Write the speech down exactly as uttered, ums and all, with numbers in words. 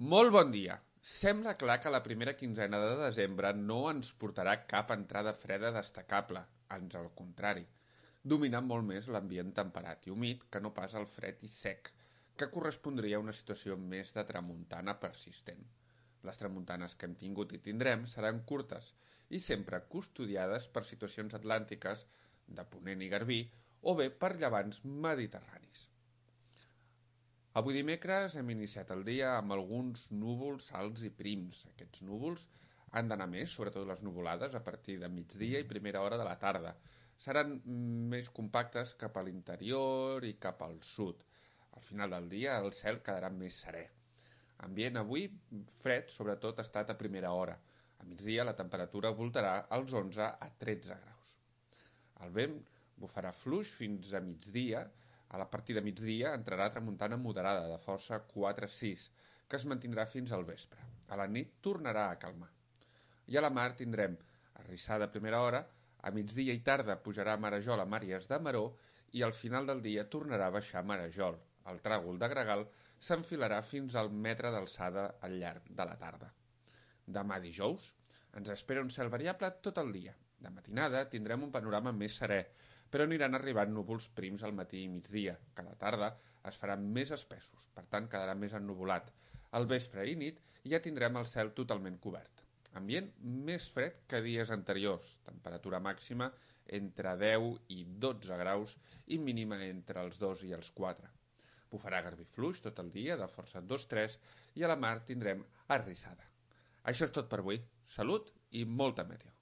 Molt bon dia. Sembla clar que la primera quinzena de desembre no ens portarà cap entrada freda destacable, ans al contrari, dominant molt més l'ambient temperat i humit que no pas el fred i sec, que correspondria a una situació més de tramuntana persistent. Les tramuntanes que hem tingut i tindrem seran curtes i sempre custodiades per situacions atlàntiques de Ponent i Garbí o bé per llevants mediterranis. Avui dimecres hem iniciat el dia amb alguns núvols alts i prims. Aquests núvols han d'anar més, sobretot les nuvolades, a partir de migdia i primera hora de la tarda. Seran més compactes cap a l'interior i cap al sud. Al final del dia el cel quedarà més serè. Ambient avui fred, sobretot ha estat a primera hora. A migdia la temperatura voltarà als onze a tretze graus. El vent bufarà fluix fins a migdia. A la partir de migdia entrarà tramuntana moderada de força quatre a sis, que es mantindrà fins al vespre. A la nit tornarà a calmar. I a la mar tindrem arrissada a primera hora, a migdia i tarda pujarà a Marajol a Màries de Maró i al final del dia tornarà a baixar a Marajol. El tràgol de Gregal s'enfilarà fins al metre d'alçada al llarg de la tarda. Demà dijous ens espera un cel variable tot el dia. De matinada tindrem un panorama més serè, però aniran arribant núvols prims al matí i migdia, que a la tarda es faran més espessos, per tant quedarà més ennuvolat. Al vespre i nit ja tindrem el cel totalment cobert. Ambient més fred que dies anteriors, temperatura màxima entre deu i dotze graus i mínima entre els dos i els quatre. Bufarà garbí fluix tot el dia, de força dos a tres, i a la mar tindrem arrissada. Això és tot per avui. Salut i molta meteo.